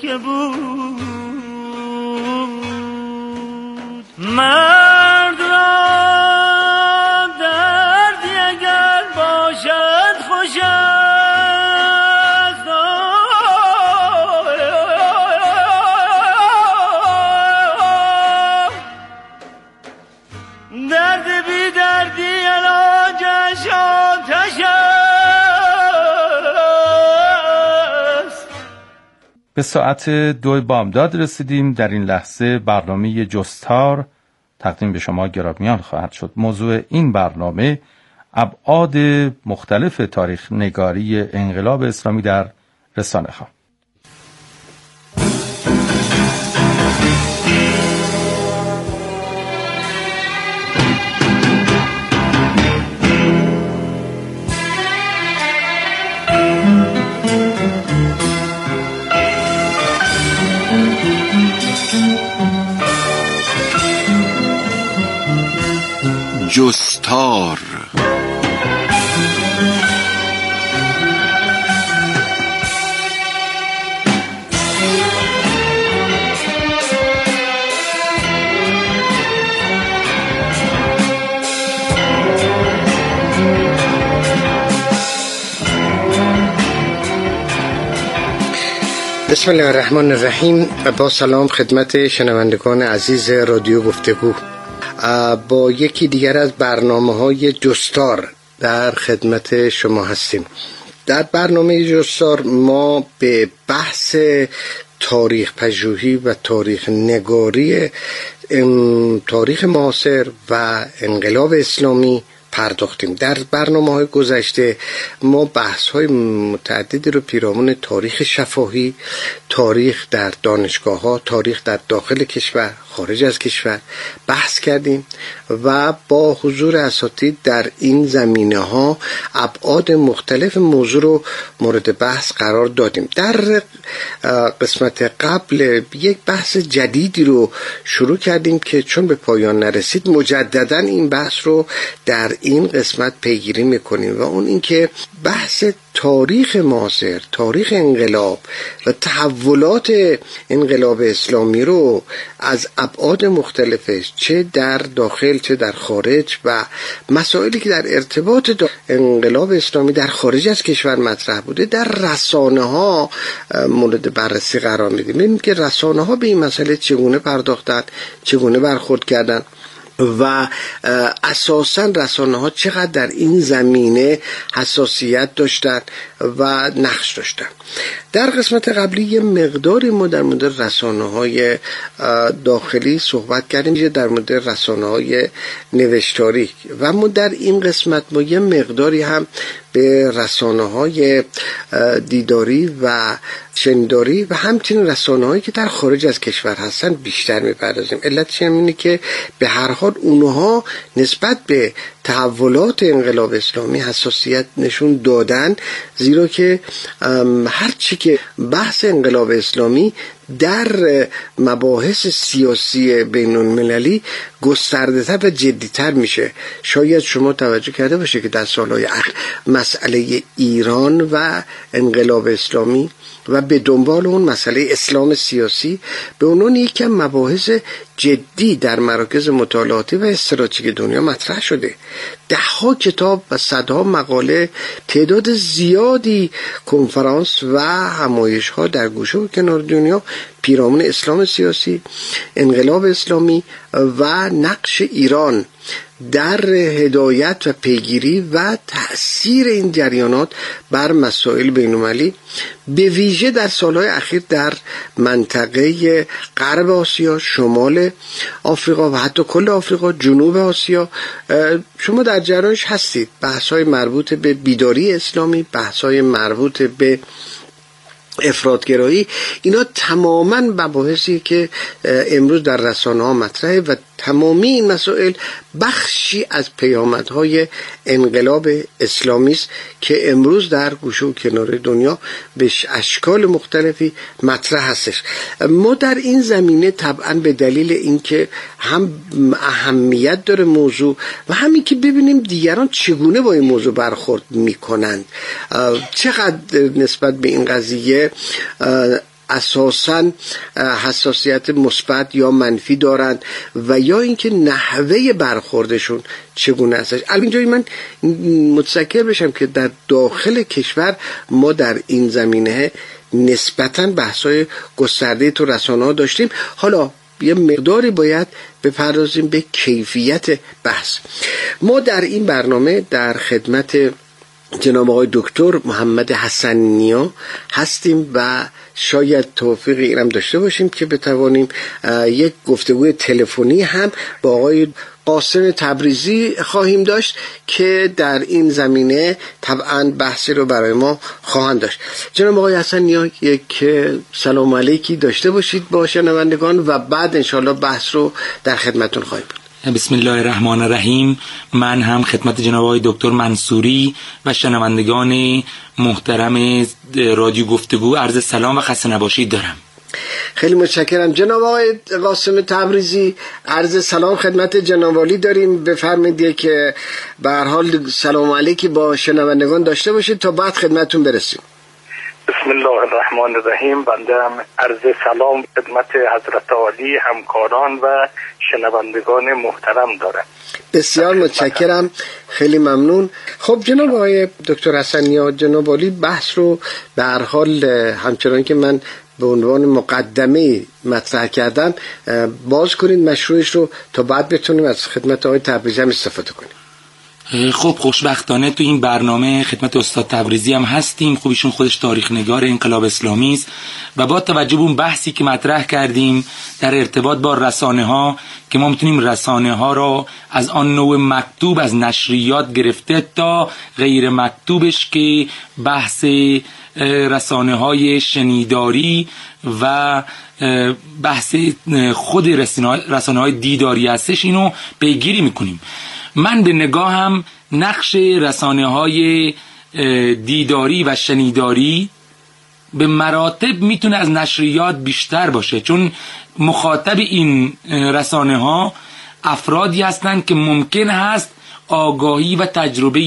که بود. مرد را دردی اگر باشد خوش است، درد بی دردی علاجش آتش است. به ساعت 2 بامداد رسیدیم. در این لحظه برنامه جستار تقدیم به شما گرامیان خواهد شد. موضوع این برنامه ابعاد مختلف تاریخ نگاری انقلاب اسلامی در رسانه‌ها. جستار. بسم الله الرحمن الرحیم. با سلام خدمت شنوندگان عزیز رادیو گفتگو، با یکی دیگر از برنامه‌های جستار در خدمت شما هستیم. در برنامه جستار ما به بحث تاریخ پژوهی و تاریخ نگاری تاریخ معاصر و انقلاب اسلامی پرداختیم. در برنامه‌های گذشته ما بحث‌های متعددی رو پیرامون تاریخ شفاهی، تاریخ در دانشگاه‌ها، تاریخ در داخل کشور، خارج از کشور بحث کردیم و با حضور اساتید در این زمینه‌ها ابعاد مختلف موضوع رو مورد بحث قرار دادیم. در قسمت قبل یک بحث جدیدی رو شروع کردیم که چون به پایان نرسید مجدداً این بحث رو در این قسمت پیگیری میکنیم و اون این که بحث تاریخ معاصر، تاریخ انقلاب و تحولات انقلاب اسلامی رو از ابعاد مختلفش، چه در داخل چه در خارج، و مسائلی که در ارتباط انقلاب اسلامی در خارج از کشور مطرح بوده در رسانه ها مورد بررسی قرار میدیم. ببینیم که رسانه ها به این مسئله چگونه پرداختن، چگونه برخورد کردن و اساساً رسانه ها چقدر در این زمینه حساسیت داشتن و نقش داشتن. در قسمت قبلی یه مقداری ما در مورد رسانه های داخلی صحبت کردیم، در مورد رسانه های نوشتاری، و ما در این قسمت ما یه مقداری هم به رسانه های دیداری و شنیداری و همچنین رسانه هایی که در خارج از کشور هستن بیشتر میپردازیم. علتش اینه که به هر حال اونها نسبت به تحولات انقلاب اسلامی حساسیت نشون دادن، زیرا که هر چی که بحث انقلاب اسلامی در مباحث سیاسی بین المللی گسترده‌تر و جدی‌تر میشه. شاید شما توجه کرده باشه که در سالهای اخیر مسئله ایران و انقلاب اسلامی و به دنبال اون مسئله اسلام سیاسی به عنوان یک مباحث جدی در مراکز مطالعاتی و استراتژیک دنیا مطرح شده. ده‌ها کتاب و صدها مقاله، تعداد زیادی کنفرانس و همایش‌ها در گوشه و کنار دنیا پیرامون اسلام سیاسی، انقلاب اسلامی و نقش ایران در هدایت و پیگیری و تأثیر این جریانات بر مسائل بین‌المللی، به ویژه در سالهای اخیر در منطقه غرب آسیا، شمال آفریقا و حتی کل آفریقا، جنوب آسیا. شما در جریانش هستید. بحث‌های مربوط به بیداری اسلامی، بحث‌های مربوط به افراط‌گرایی، اینا تماماً مباحثی که امروز در رسانه‌ها مطرحه و تمامی این مسائل بخشی از پیامدهای انقلاب اسلامی است که امروز در گوشه و کنار دنیا به اشکال مختلفی مطرح هستش. ما در این زمینه طبعاً به دلیل اینکه هم اهمیت داره موضوع و همین که ببینیم دیگران چگونه با این موضوع برخورد میکنند، چقدر نسبت به این قضیه اساساً حساسیت مثبت یا منفی دارند و یا اینکه نحوه برخوردشون چگونه هستش. البته من متذکر بشم که در داخل کشور ما در این زمینه نسبتاً بحث‌های گسترده تو رسانه‌ها داشتیم. حالا یه مقداری باید بپردازیم به کیفیت بحث. ما در این برنامه در خدمت جناب آقای دکتر محمد حسن نیا هستیم و شاید توفیق اینم داشته باشیم که بتوانیم یک گفتگوی تلفنی هم با آقای قاسم تبریزی خواهیم داشت که در این زمینه طبعا بحثی رو برای ما خواهند داشت. جناب آقای حسن نیا، یک سلام علیکی داشته باشید با شنوندگان و بعد انشالله بحث رو در خدمتون خواهیم بود. بسم الله الرحمن الرحیم. من هم خدمت جناب آقای دکتر منصوری و شنوندگان محترم رادیو گفتگو عرض سلام و خسته نباشید دارم. خیلی متشکرم. جناب آقای قاسم تبریزی، عرض سلام خدمت جناب عالی داریم. بفرمایید که به هر حال سلام علیکی با شنوندگان داشته باشید تا بعد خدمتتون برسیم. بسم الله الرحمن الرحیم. بنده هم عرض سلام خدمت حضرت عالی، همکاران و شنوندگان محترم دارم. بسیار متشکرم، خیلی ممنون. خب جناب آقای دکتر حسن نیا، جناب عالی بحث رو به هر حال همچنان که من به عنوان مقدمه مطرح کردم باز کنید مشروعش رو تا بعد بتونیم از خدمت آقای تبریزی هم استفاده کنیم. خب خوشبختانه تو این برنامه خدمت استاد تبریزی هم هستیم. خب ایشون خودش تاریخ نگار انقلاب اسلامی است و با توجه به اون بحثی که مطرح کردیم در ارتباط با رسانه ها که ما میتونیم رسانه ها را از آن نوع مکتوب از نشریات گرفته تا غیر مکتوبش که بحث رسانه های شنیداری و بحث خود رسانه های دیداری هستش، اینو پیگیری میکنیم. من به نگاهم نقش رسانه‌های دیداری و شنیداری به مراتب میتونه از نشریات بیشتر باشه، چون مخاطب این رسانه‌ها افرادی هستند که ممکن هست آگاهی و تجربه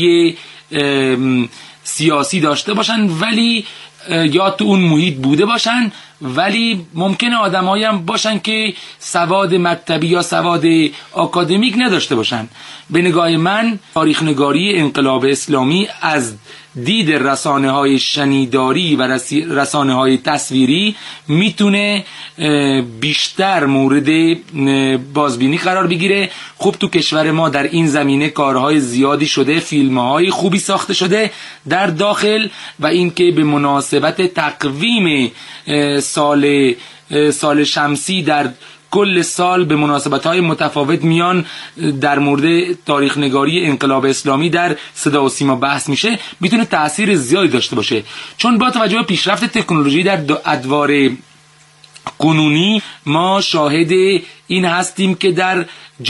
سیاسی داشته باشن ولی یا تو اون محیط بوده باشن، ولی ممکنه آدمایی هم باشن که سواد مکتبی یا سواد آکادمیک نداشته باشن. به نگاه من تاریخ نگاری انقلاب اسلامی از دید رسانه‌های شنیداری و رسانه‌های تصویری میتونه بیشتر مورد بازبینی قرار بگیره. خوب تو کشور ما در این زمینه کارهای زیادی شده، فیلم‌های خوبی ساخته شده در داخل و اینکه به مناسبت تقویم سال شمسی در کل سال به مناسبت‌های متفاوت میان در مورد تاریخ نگاری انقلاب اسلامی در صدا و سیما بحث میشه، میتونه تأثیر زیادی داشته باشه. چون با توجه به پیشرفت تکنولوژی در ادوار کنونی ما شاهد این هستیم که در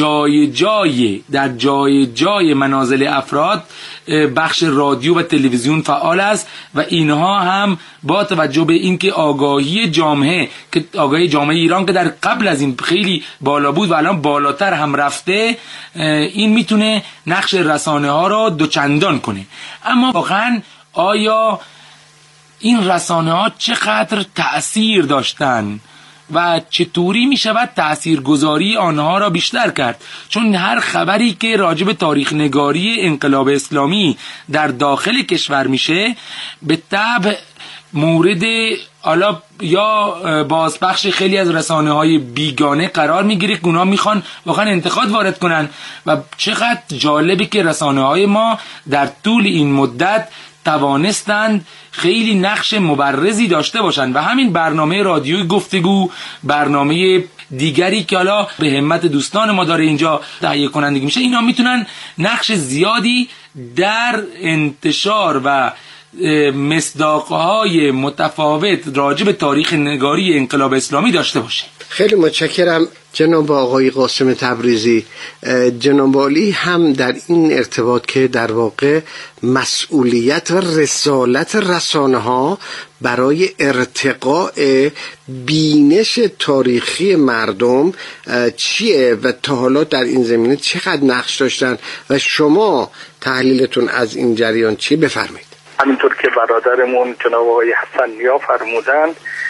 جای جای منازل افراد بخش رادیو و تلویزیون فعال است و اینها هم با توجه به اینکه آگاهی جامعه ایران که در قبل از این خیلی بالا بود و الان بالاتر هم رفته، این میتونه نقش رسانه ها را دوچندان کنه. اما واقعا آیا این رسانه ها چقدر تأثیر داشتن و چطوری می شود تأثیرگذاری آنها را بیشتر کرد؟ چون هر خبری که راجب تاریخ نگاری انقلاب اسلامی در داخل کشور میشه به طبع مورد یا بازپخش خیلی از رسانه های بیگانه قرار میگیره که اونا میخوان واقعا انتقاد وارد کنن و چقدر جالبه که رسانه های ما در طول این مدت توانستند خیلی نقش مبرزی داشته باشند و همین برنامه رادیوی گفتگو، برنامه دیگری که حالا به همت دوستان ما داره اینجا تهیه کنندگی میشه، اینا میتونن نقش زیادی در انتشار و مصداقهای متفاوت راجع به تاریخ نگاری انقلاب اسلامی داشته باشه. خیلی متشکرم جناب آقای قاسم تبریزی. جناب عالی هم در این ارتباط که در واقع مسئولیت و رسالت رسانه ها برای ارتقاء بینش تاریخی مردم چیه و تا حالا در این زمینه چقدر نقش داشتن و شما تحلیلتون از این جریان چی؟ بفرمایید. همینطور که برادرمون جناب آقای حسن نیا فرمودند،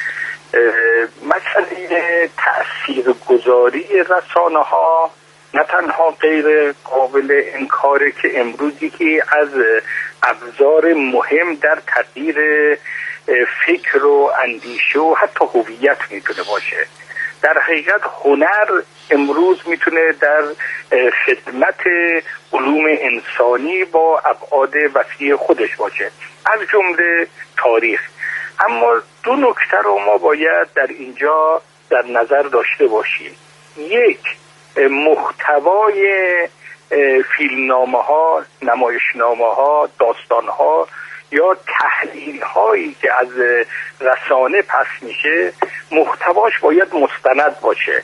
مسئله تاثیرگذاری رسانه ها نه تنها غیر قابل انکاره که امروزی که از ابزار مهم در تغییر فکر و اندیشه و حتی هویت میتونه باشه. در حقیقت هنر امروز میتونه در خدمت علوم انسانی با ابعاد وسیع خودش باشه، از جمله تاریخ. اما دو نکته رو ما باید در اینجا در نظر داشته باشیم. یک، محتوای فیلمنامه ها، نمایشنامه ها، داستان ها یا تحلیل هایی که از رسانه پس میشه محتواش باید مستند باشه.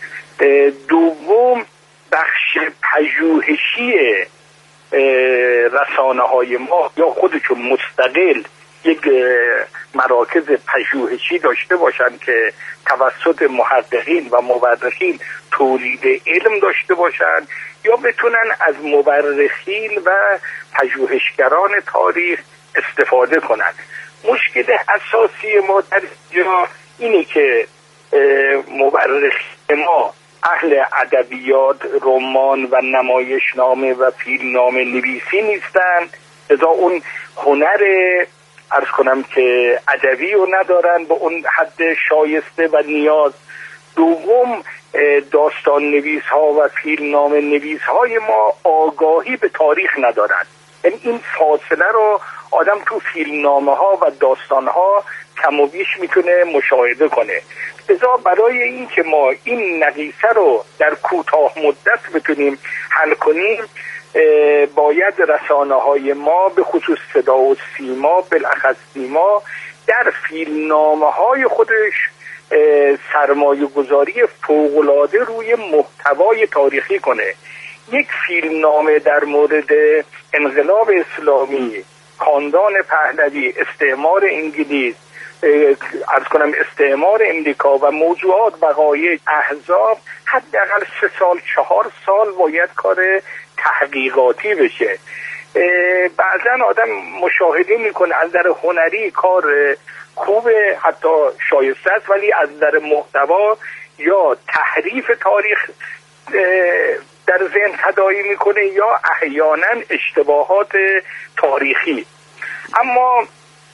دوم، بخش پژوهشی رسانه های ما یا خودشون مستقل یک مراکز پژوهشی داشته باشن که توسط محققین و مورخین تولید علم داشته باشن، یا بتونن از مورخین و پژوهشگران تاریخ استفاده کنند. مشکل اساسی ما در اینجا اینه که مورخین ما اهل ادبیات، رمان و نمایشنامه و فیلمنامه نویسی نیستن، لذا اون هنر عرض کنم که ادبی رو ندارن به اون حد شایسته و نیاز. دوم، داستان نویس ها و فیلمنامه نویس های ما آگاهی به تاریخ ندارن. یعنی این فاصله رو آدم تو فیلمنامه ها و داستان ها کم و بیش میتونه مشاهده کنه. لذا برای این که ما این نقیصه رو در کوتاه مدت بتونیم حل کنیم، باید رسانه های ما به خصوص صدا و سیما، بالاخص سیما، در فیلمنامه های خودش سرمایه گذاری فوق‌العاده روی محتوای تاریخی کنه. یک فیلمنامه در مورد انقلاب اسلامی، خاندان پهلوی، استعمار انگلیس، عرض کنم استعمار امریکا و موضوعات وقایع احزاب، حداقل 3 سال 4 سال باید کار تحقیقاتی بشه. بعضا آدم مشاهده میکنه از در هنری کار خوبه، حتی شایسته است، ولی از در محتوا یا تحریف تاریخ در ذهن تداعی میکنه یا احیانا اشتباهات تاریخی. اما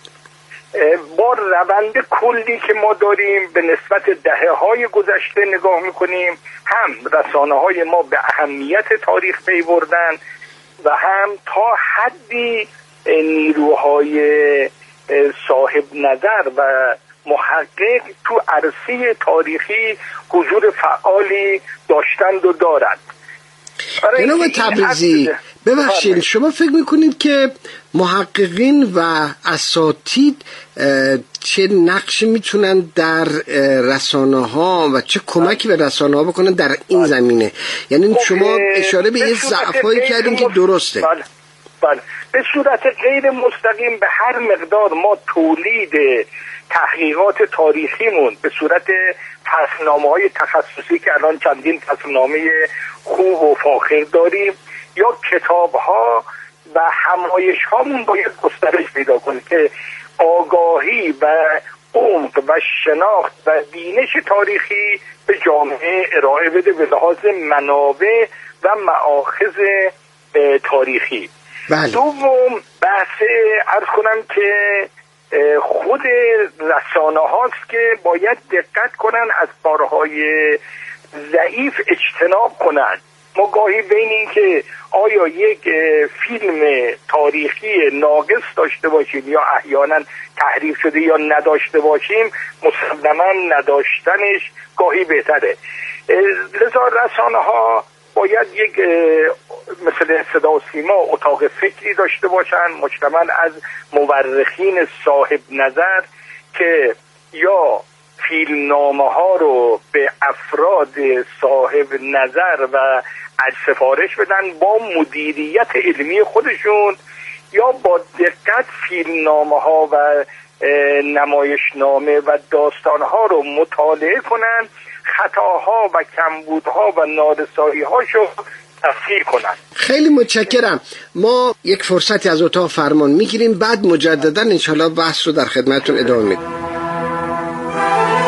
با روند کلی که ما داریم به نسبت دهه‌های گذشته نگاه میکنیم، هم رسانه‌های ما به اهمیت تاریخ پی بردن و هم تا حدی نیروهای صاحب نظر و محقق تو عرصه تاریخی حضور فعالی داشتند و دارند. جناب تبریزی، ببخشید، شما فکر میکنید که محققین و اساتید چه نقشی میتونن در رسانه ها و چه کمکی به رسانه ها بکنن در این زمینه؟ یعنی شما اشاره به یه ضعفایی کردین که درسته. بله، به صورت غیر مستقیم به هر مقدار ما تولید تحقیقات تاریخیمون به صورت فصلنامه‌های تخصصی که الان چندین فصلنامه خوب و فاخر داریم، یا کتاب‌ها و همایش‌هامون باید گسترش پیدا کنه که آگاهی و عمق و شناخت و بینش تاریخی به جامعه ارائه بده به لحاظ منابع و مآخذ تاریخی. بله. دوم، بحث عرض کنم که خود رسانه هاست که باید دقت کنن از کارهای ضعیف اجتناب کنن. ما گاهی بین این که آیا یک فیلم تاریخی ناقص داشته باشیم یا احیانا تحریف شده یا نداشته باشیم، مسلما نداشتنش گاهی بهتره. لذا رسانه ها باید یک مثل صدا و سیما اتاق فکری داشته باشن مشتمل از مورخین صاحب نظر که یا فیلمنامه ها رو به افراد صاحب نظر و سفارش بدن با مدیریت علمی خودشون، یا با دقت فیلمنامه ها و نمایشنامه و داستان ها رو مطالعه کنن، خطاها و کمبودها و نارسایی هاشو تفسیر کنن. خیلی متشکرم. ما یک فرصتی از اتاق فرمان میگیریم، بعد مجددا انشالله بحث رو در خدمتتون ادامه میدیم.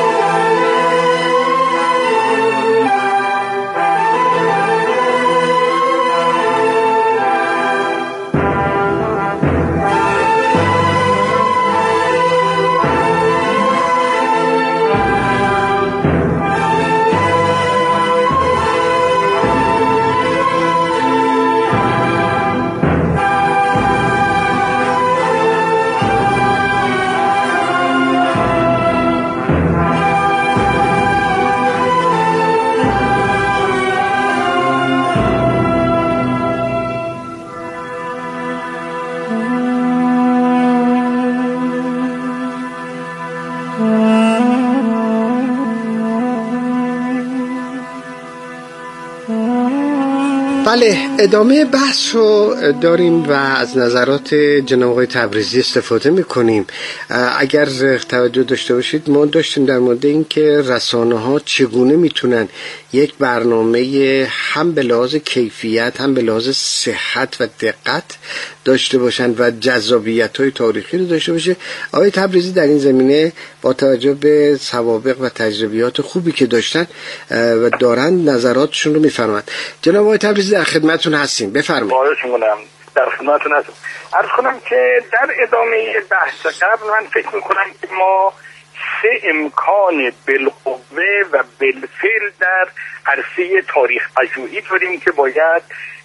بله، ادامه بحث رو داریم و از نظرات جناب آقای تبریزی استفاده میکنیم. اگر توجه داشته باشید ما داشتیم در مورد این که رسانه ها چگونه میتونن یک برنامه هم به لحاظ کیفیت هم به لحاظ صحت و دقت داشته باشن و جذابیت های تاریخی رو داشته باشه. آقای تبریزی در این زمینه با توجه به سوابق و تجربیات خوبی که داشتن و دارن نظراتشون رو میفرمایند. جناب آقای تبریزی در خدمتتون هستیم، بفرمایید. خواهش می‌کنم. در خدمتتون هستم. عرض کنم که در ادامه بحث قبل من فکر می‌کنم که ما 3 امکان بالقوه و بالفعل در عرصه تاریخ پژوهی داریم که باید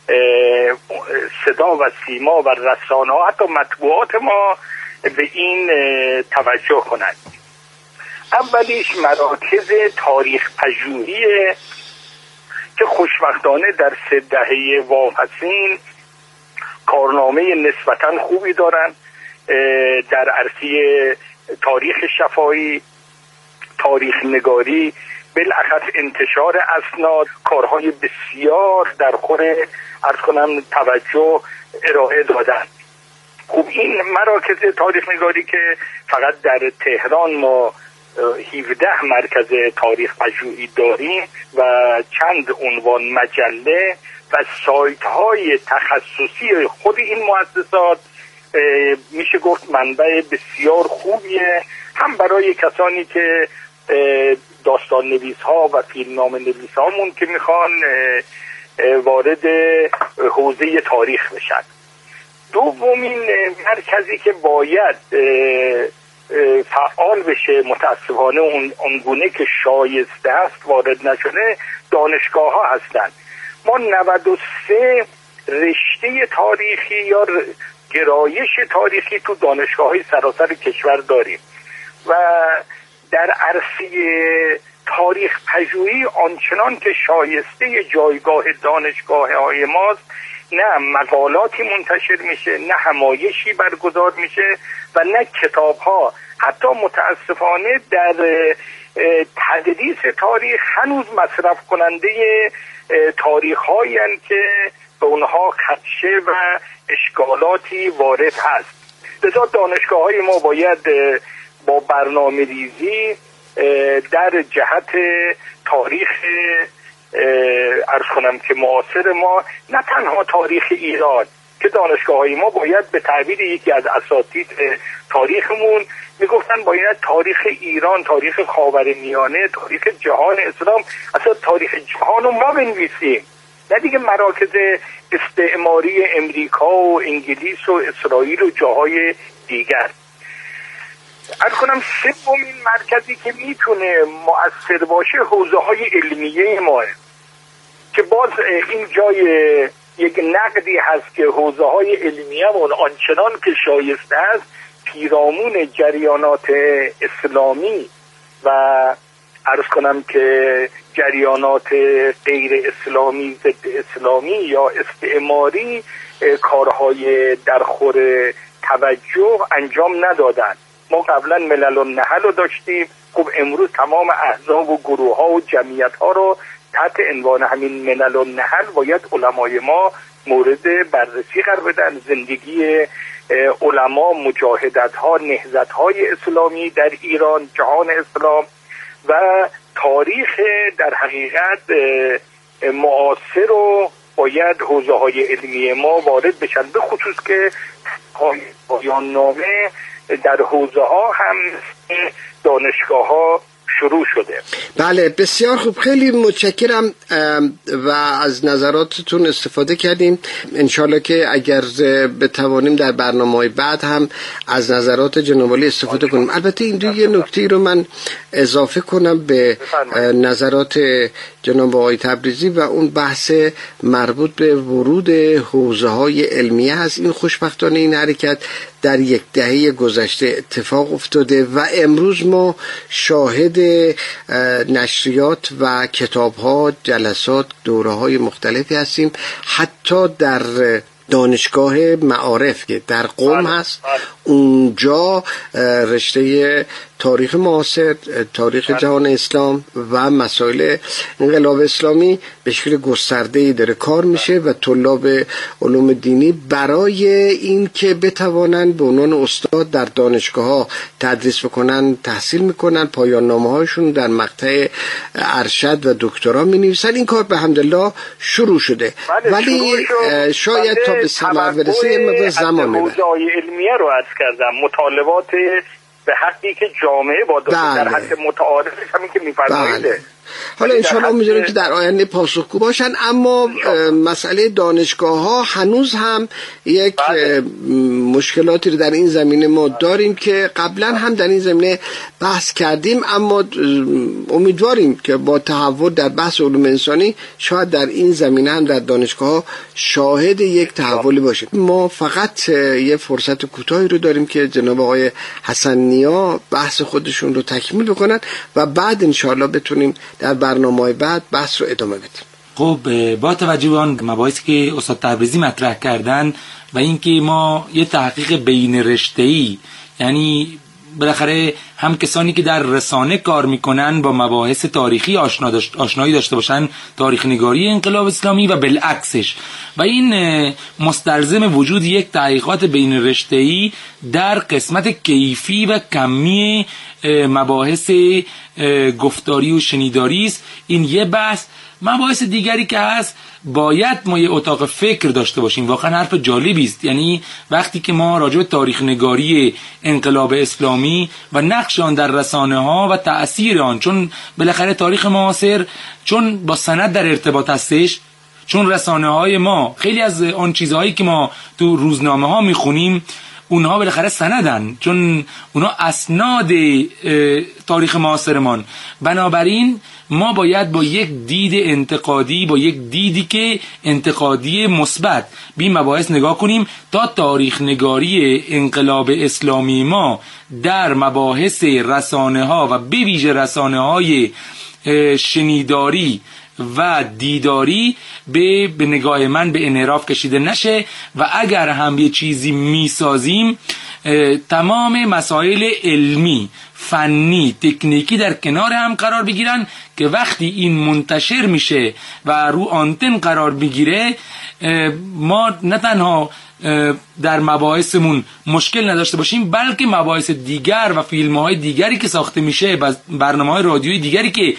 صدا و سیما و رسانه‌ها حتی مطبوعات ما به این توجه کنند. اولیش مراکز تاریخ پژوهی که خوشبختانه در 3 دهه واپسین کارنامه نسبتاً خوبی دارن در عرصه تاریخ شفاهی، تاریخ نگاری، بالاخص انتشار اسناد، کارهای بسیار در خور عرض کنم توجه ارائه دادن. خب این مراکز تاریخ نگاری که فقط در تهران ما 17 مرکز تاریخ پژوهی داریم و چند عنوان مجله و سایت های تخصصی خود این مؤسسات میشه گفت منبع بسیار خوبیه، هم برای کسانی که داستان نویس ها و فیلمنامه نویس هامون که میخوان وارد حوزه تاریخ بشن. دومین مرکزی که باید فعال بشه، متاسفانه اونگونه که شایسته است وارد نشده، دانشگاه ها هستند. ما 93 رشته تاریخی یا گرایش تاریخی تو دانشگاه های سراسر کشور داریم و در عرصه تاریخ پژوهی آنچنان که شایسته جایگاه دانشگاه های ماست نه مقالاتی منتشر میشه، نه همایشی برگزار میشه و نه کتاب ها. حتی متاسفانه در تدریس تاریخ هنوز مصرف کننده تاریخ هایی که به اونها خدشه و اشکالاتی وارد هست. لذا دانشگاه های ما باید با برنامه ریزی در جهت تاریخ عرض کنم که معاصر ما، نه تنها تاریخ ایران که دانشگاه های ما باید به تعبیر یکی از اساتید تاریخمون میگفتن باید تاریخ ایران، تاریخ خاورمیانه، تاریخ جهان اسلام، اصلا تاریخ جهان رو ما بنویسیم، نه دیگه مراکز استعماری امریکا و انگلیس و اسرائیل و جاهای دیگر. عرض کنم سومین مرکزی که میتونه مؤثر باشه حوزه های علمیه ماه که باز این جای یک نقدی هست که حوزه های علمیه مون آنچنان که شایسته است پیرامون جریانات اسلامی و عرض کنم که جریانات غیر اسلامی، ضد اسلامی یا استعماری کارهای در خور توجه انجام ندادن. ما قبلا ملل النحل رو داشتیم، خب امروز تمام احزاب و گروه ها و جمعیت ها رو تحت عنوان همین ملل النحل باید علمای ما مورد بررسی قرار بدن. زندگی علما، مجاهدت ها، نهضت های اسلامی در ایران، جهان اسلام و تاریخ در حقیقت معاصر رو باید حوزه های علمی ما وارد بشن، به خصوص که پایان نامه در حوزه ها هم دانشگاه ها شروع شده. بله بسیار خوب، خیلی متشکرم و از نظراتتون استفاده کردیم. انشالله که اگر بتوانیم در برنامه‌های بعد هم از نظرات جناب عالی استفاده کنیم. البته این یه نکته رو من اضافه کنم به نظرات جناب آقای تبریزی و اون بحث مربوط به ورود حوزه‌های علمیه هست. این خوشبختانه این حرکت در 10 دهه گذشته اتفاق افتاده و امروز ما شاهد نشریات و کتاب‌ها، جلسات، دوره‌های مختلفی هستیم. حتی در دانشگاه معارف که در قم هست، اونجا رشته تاریخ معاصر، تاریخ جهان اسلام و مسائل انقلاب اسلامی به شکل گسترده‌ای داره کار میشه و طلاب علوم دینی برای این که بتوانند به عنوان استاد در دانشگاه‌ها تدریس بکنن تحصیل میکنن، پایان نامه‌هاشون در مقطع ارشد و دکترا می‌نویسن. این کار به حمدالله شروع شده، ولی شاید تا به ثمر برسه یه مقدار زمان میبره. حوزه‌های علمیه رو عرض کردم، مطالبات به حدی که جامعه با در حد متعارف همین که می‌فرمایید. حالا انشاءالله می‌ذاریم که در آینده پاسخگو باشن، اما مسئله دانشگاه ها هنوز هم یک مشکلاتی رو در این زمینه ما داریم که قبلا هم در این زمینه بحث کردیم، اما امیدواریم که با تحول در بحث علوم انسانی شاید در این زمینه هم در دانشگاه ها شاهد یک تحولی باشیم. ما فقط یه فرصت کوتاهی رو داریم که جناب آقای حسن نیا بحث خودشون رو تکمیل بکنن و بعد انشاءالله بتونیم در برنامه‌های بعد بحث رو ادامه بدیم. خب با توجه به آن مباحثی که استاد تبریزی مطرح کردن و اینکه ما یه تحقیق بین رشته‌ای، یعنی بالاخره هم کسانی که در رسانه کار میکنن با مباحث تاریخی آشنایی داشته باشن، تاریخ نگاری انقلاب اسلامی و بالعکسش، و این مستلزم وجود یک تحقیقات بین رشته‌ای در قسمت کیفی و کمی مباحث گفتاری و شنیداری است. این یه بحث. مباحث دیگری که هست، باید ما یه اتاق فکر داشته باشیم. واقعا حرف جالبی است. یعنی وقتی که ما راجع به تاریخ نگاری انقلاب اسلامی و نقش آن در رسانه ها و تأثیر آن، چون بالاخره تاریخ معاصر چون با سند در ارتباط هستش، چون رسانه های ما خیلی از آن چیزهایی که ما تو روزنامه ها میخونیم اونها بالاخره سندن، چون اونها اسناد تاریخ معاصرمان. بنابراین ما باید با یک دید انتقادی، با یک دیدی که انتقادی مثبت به این مباحث نگاه کنیم تا تاریخ نگاری انقلاب اسلامی ما در مباحث رسانه ها و به ویژه رسانه های شنیداری و دیداری به نگاه من به انحراف کشیده نشه، و اگر هم یه چیزی میسازیم تمام مسائل علمی، فنی، تکنیکی در کنار هم قرار بگیرن که وقتی این منتشر میشه و رو آنتن قرار بگیره ما نه تنها در مباحثمون مشکل نداشته باشیم، بلکه مباحث دیگر و فیلم‌های دیگری که ساخته میشه و برنامه‌های رادیویی دیگری که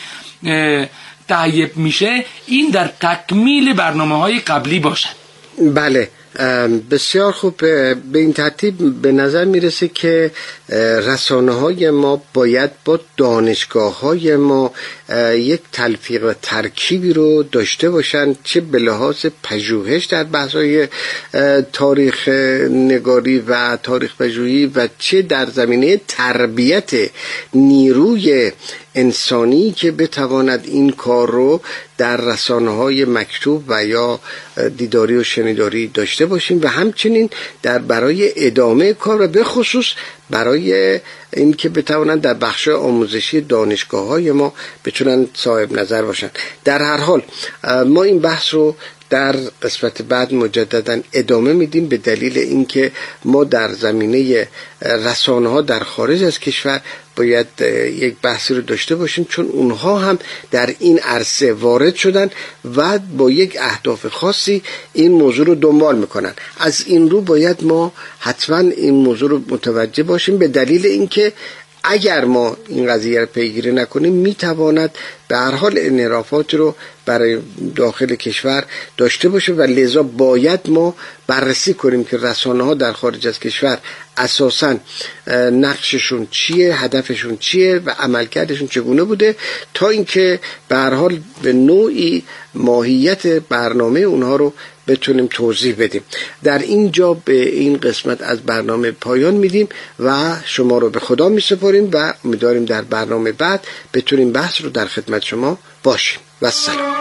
تهیه میشه این در تکمیل برنامه‌های قبلی باشد. بله، بسیار خوب. به این ترتیب به نظر میرسه که رسانه‌های ما باید با دانشگاه‌های ما یک تلفیق و ترکیبی رو داشته باشن، چه به لحاظ پژوهش در بحث‌های تاریخ نگاری و تاریخ پژوهی و چه در زمینه تربیت نیروی انسانی که بتواند این کار رو در رسانه‌های مکتوب و یا دیداری و شنیداری داشته باشیم، و همچنین در برای ادامه کار و به خصوص برای این که بتوانند در بخش آموزشی دانشگاه‌های ما بتونن صاحب نظر باشن. در هر حال ما این بحث رو در قسمت بعد مجددا ادامه میدیم، به دلیل اینکه ما در زمینه رسانه‌ها در خارج از کشور باید یک بحثی رو داشته باشیم، چون اونها هم در این عرصه وارد شدن و با یک اهداف خاصی این موضوع رو دنبال میکنن. از این رو باید ما حتما این موضوع رو متوجه باشیم، به دلیل اینکه اگر ما این قضیه رو پیگیری نکنیم میتواند به هر حال انحرافات رو برای داخل کشور داشته باشه، و لذا باید ما بررسی کنیم که رسانه‌ها در خارج از کشور اساساً نقششون چیه، هدفشون چیه و عملکردشون چگونه بوده، تا اینکه به هر حال به نوعی ماهیت برنامه اونها رو بتونیم توضیح بدیم. در اینجا به این قسمت از برنامه پایان میدیم و شما رو به خدا میسپاریم و امیدواریم در برنامه بعد بتونیم بحث رو در خدمت شما باشیم. و سلام.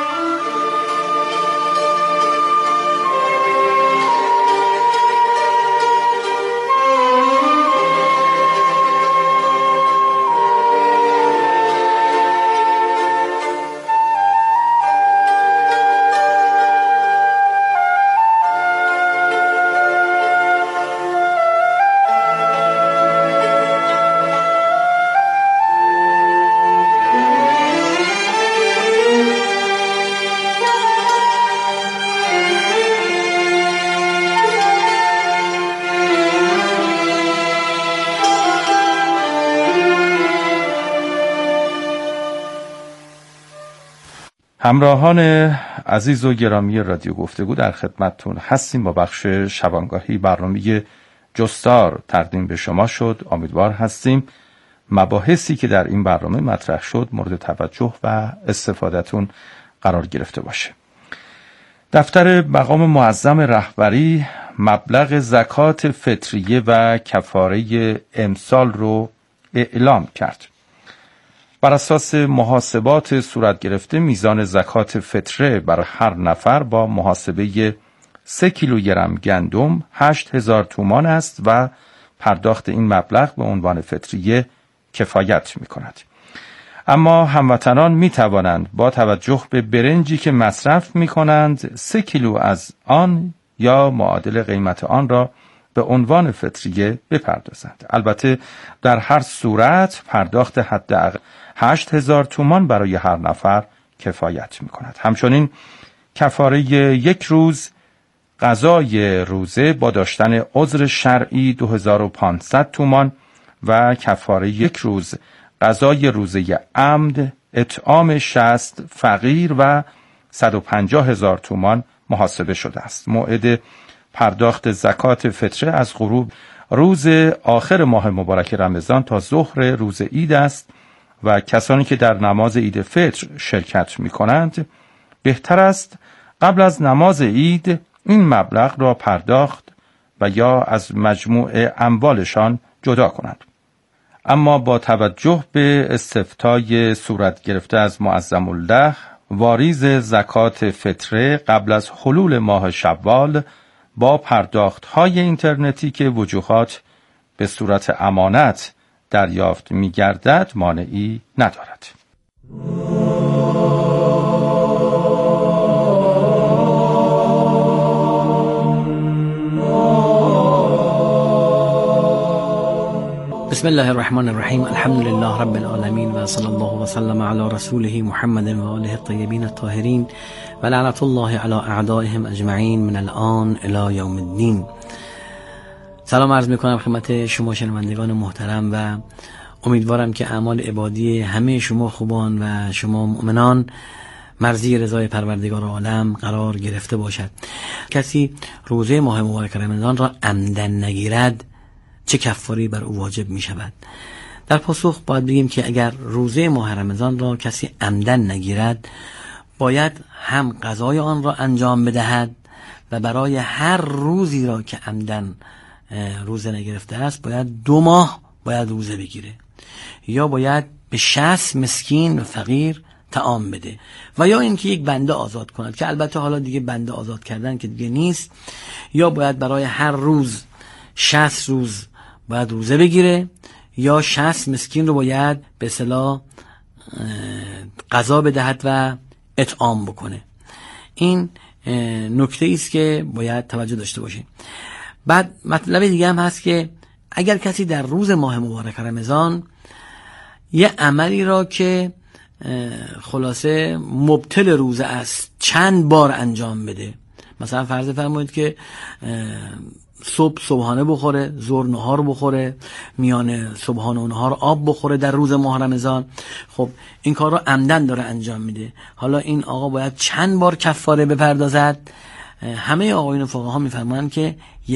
همراهان عزیز و گرامی رادیو گفتگو، در خدمتتون هستیم با بخش شبانگاهی برنامه جستار تقدیم به شما شد. امیدوار هستیم مباحثی که در این برنامه مطرح شد مورد توجه و استفادهتون قرار گرفته باشه. دفتر مقام معظم رهبری مبلغ زکات فطریه و کفاره امسال رو اعلام کرد. بر اساس محاسبات صورت گرفته میزان زکات فطره بر هر نفر با محاسبه 3 کیلوگرم گندم 8,000 تومان است و پرداخت این مبلغ به عنوان فطریه کفایت می کند. اما هموطنان می توانند با توجه به برنجی که مصرف می کنند 3 کیلو از آن یا معادل قیمت آن را به عنوان فطریه بپردازند. البته در هر صورت پرداخت حداقل 8,000 تومان برای هر نفر کفایت می کند. همچنین کفاره 1 روز غذای روزه با داشتن عذر شرعی 2,500 تومان و کفاره 1 روز غذای روزه عمد اطعام 60 فقیر و 150,000 تومان محاسبه شده است. موعد پرداخت زکات فطره از غروب روز آخر ماه مبارک رمضان تا ظهر روز عید است و کسانی که در نماز عید فطر شرکت می کنند بهتر است قبل از نماز عید این مبلغ را پرداخت و یا از مجموع اموالشان جدا کنند. اما با توجه به استفتای صورت گرفته از معظم الله، واریز زکات فطره قبل از حلول ماه شوال با پرداخت‌های اینترنتی که وجوهات به صورت امانت دریافت می‌گردد مانعی ندارد. بسم الله الرحمن الرحیم. الحمد لله رب العالمین و صلی الله و سلم علی رسوله محمد و آله الطیبین الطاهرین و لعنت الله علی اعدائهم اجمعین من الان الی یوم الدین. سلام عرض میکنم خدمت شما شنوندگان محترم و امیدوارم که اعمال عبادی همه شما خوبان و شما مؤمنان مرضی رضای پروردگار عالم قرار گرفته باشد. کسی روزه ماه مبارک رمضان را عمدن نگیرد چه کفاری بر او واجب می شود؟ در پاسخ باید بگیم که اگر روزه ماه رمضان را کسی عمدن نگیرد باید هم قضای آن را انجام بدهد و برای هر روزی را که عمدن روزه نگرفته است باید 2 ماه باید روزه بگیره، یا باید به 60 مسکین و فقیر طعام بده، و یا اینکه یک بنده آزاد کند که البته حالا دیگه بنده آزاد کردن که دیگه نیست، یا باید برای هر روز 60 روز باید روزه بگیره، یا 60 مسکین رو باید به اصطلاح غذا بدهد و اطعام بکنه. این نکته است که باید توجه داشته باشیم. بعد مطلب دیگه هم هست که اگر کسی در روز ماه مبارک رمضان یه عملی را که خلاصه مبطل روزه است چند بار انجام بده، مثلا فرض فرمایید که صبح صبحانه بخوره، ظهر نهار بخوره، میان صبحانه و نهار آب بخوره در روز ماه رمضان، خب این کار رو عمدن داره انجام میده. حالا این آقا باید چند بار کفاره بپردازد؟ همه آقایون فقها میفرمایند که